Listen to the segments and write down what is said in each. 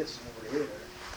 this over here.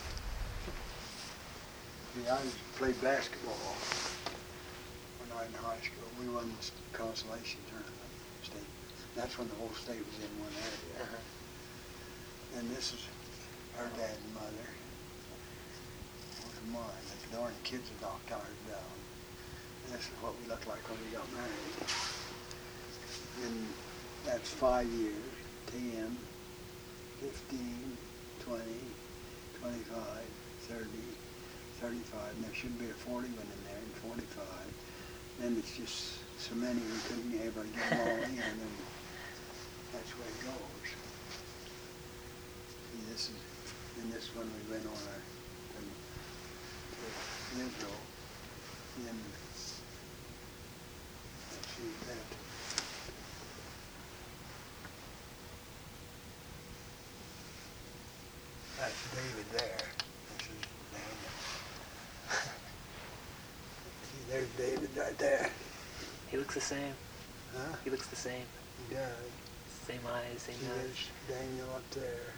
See, I played basketball when I was in high school. We won the consolation tournament. State. That's when the whole state was in one area. And this is her dad and mother. Those are mine. The darn kids are all tired down. And this is what we looked like when we got married. And that's 5 years, 10, 15, 20, 25, 30, 35, and there should be a 40 one in there, and 45. Then it's just so many we couldn't ever get them all in, and that's the way it goes. See, this is, and this one we went on our, to Israel, and let's see that. That's David there. This is Daniel. See, there's David right there. He looks the same. Huh? He looks the same. He does. Same eyes, same See, nose. there's Daniel up there.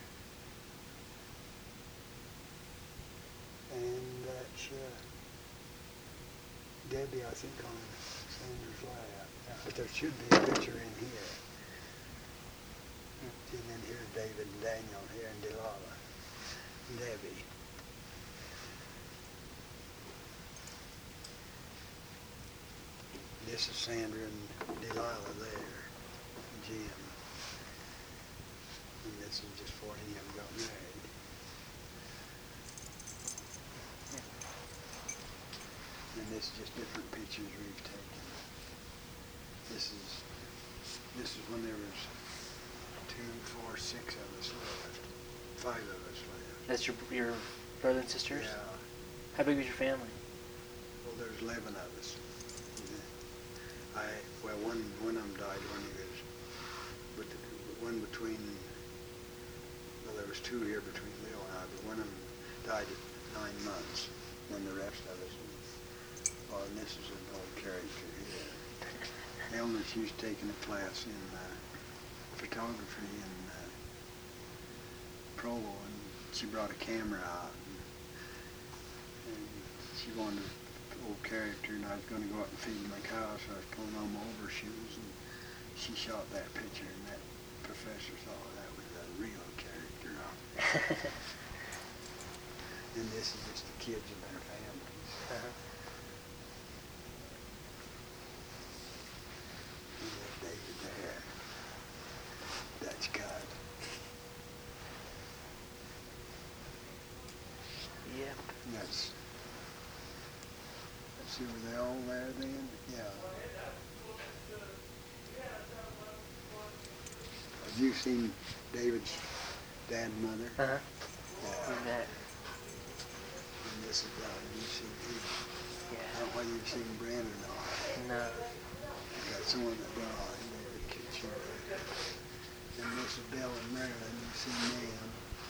And that's Debbie, I think, on Sandra's lap. But there should be a picture in here. See, and then here's David and Daniel here and Delilah. Debbie. This is Sandra and Delilah there, Jim. And this is just before any of them got married. And this is just different pictures we've taken. This is when there was 2, 4, 6 of us left. 5 of us left. That's your brother and sisters? Yeah. How big was your family? Well, there's 11 of us. One of them died when he was, but one between, well, there was 2 here between Leo and I, but one of them died at 9 months, and the rest of us. Well, and this is an old character here. Eleanor, she's taking a class in photography in Provo, and she brought a camera out, and she wanted an old character, and I was going to go out and feed my cow, so I was pulling on my overshoes, and she shot that picture, and that professor thought that was a real character. And this is just the kids and their families. And there's David there. Dutch cut. Yep. Let's see, were they all there then? Yeah. Have you seen David's dad and mother? Uh-huh. Yeah. We met. And this is Doug. You've seen him. I Yeah. don't know whether you've seen Brent or not. No. You got someone that died. They were kids here. And this is Bill and Marilyn. You've seen them.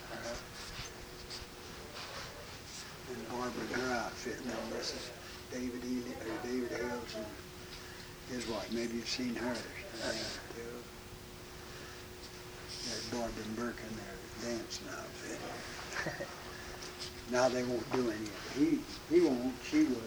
And Barbara, her outfit. Now this is David Hales and his wife. Maybe you've seen hers. Too. There's Barbara and Burke in their dancing outfit. Now they won't do any of it. He won't. She will.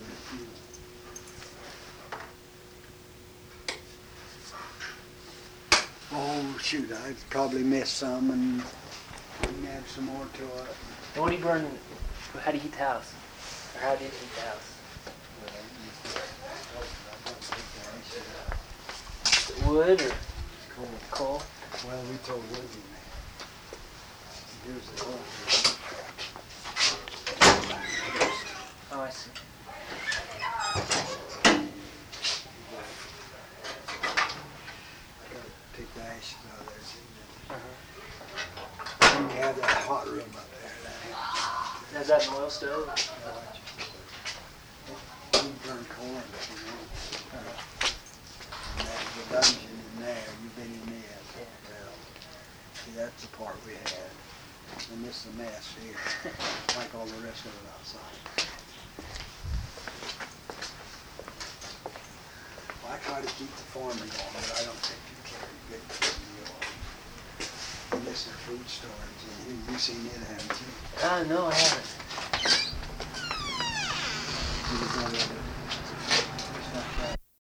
Oh shoot! I probably missed some and add some more to it. And what do you burn? How do you heat the house? Or how did you heat the house? Wood or coal? Well, we told Woody, man. Here's the coal. Oh, I see. I gotta take the ashes out of there, too. And we have that hot room up there. Is that an oil stove? We burn coal in it, you know. And there's a dungeon in there. You've been in there. Yeah. Well, see, that's the part we had. And this is a mess here, like all the rest of it outside. Well, I try to keep the farming going, but I don't think you can. Good for you. And this is food storage, and you've seen it, haven't you? No, I haven't. Did you go the other